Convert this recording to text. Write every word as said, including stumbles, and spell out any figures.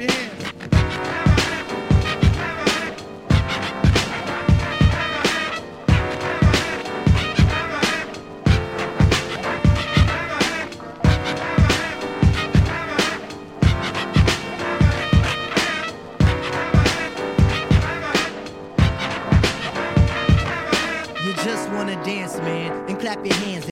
your hands. You just wanna dance, man, and clap your hands.